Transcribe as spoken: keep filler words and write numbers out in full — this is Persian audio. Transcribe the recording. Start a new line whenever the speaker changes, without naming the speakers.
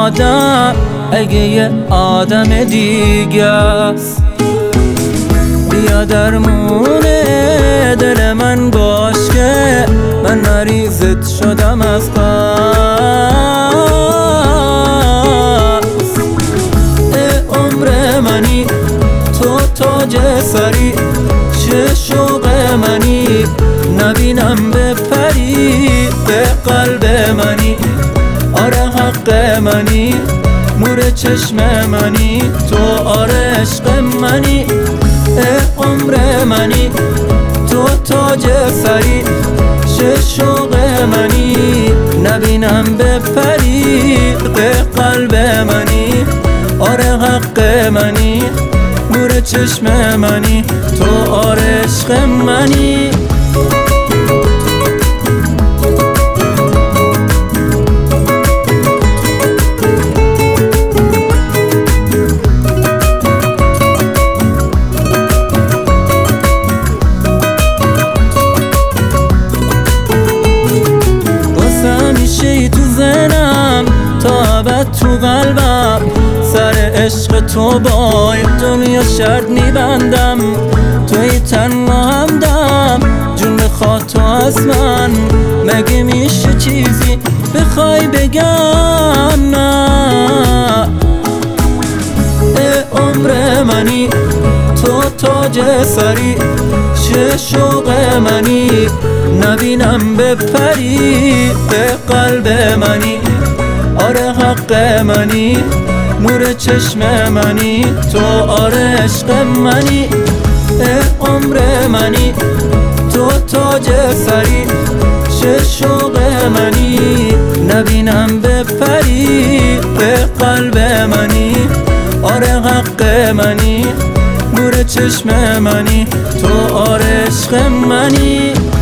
آدم اگه یه آدم دیگه است. بیا درمونه دل من باش که من مریضت شدم از قصد. ای عمر منی تو تاج سری، چه شوق منی نبینم بپری به قلب منی. آره حق منی نور چشم منی تو، آره عشق منی. ای عمر منی تو تاج سری، چه شوق منی نبینم بپری به قلب منی. آره حق منی نور چشم منی تو، آره عشق منی. تو ذهنم تا ابد تو قلبم، سر عشق تو با این دنیا شرط میبندم. توی تنها همدم جون بخواد تو از من، مگه میشه چیزی بخوای بگم نه؟ ای عمر منی تو تاج سری، چه شوق منی نبینم بپری به قلب منی. آره حق منی نور چشم منی تو، آره عشق منی. ای عمر منی تو تاج سری، چه شوق منی نبینم بپری به قلب منی. آره حق منی نور چشم منی تو، آره عشق منی.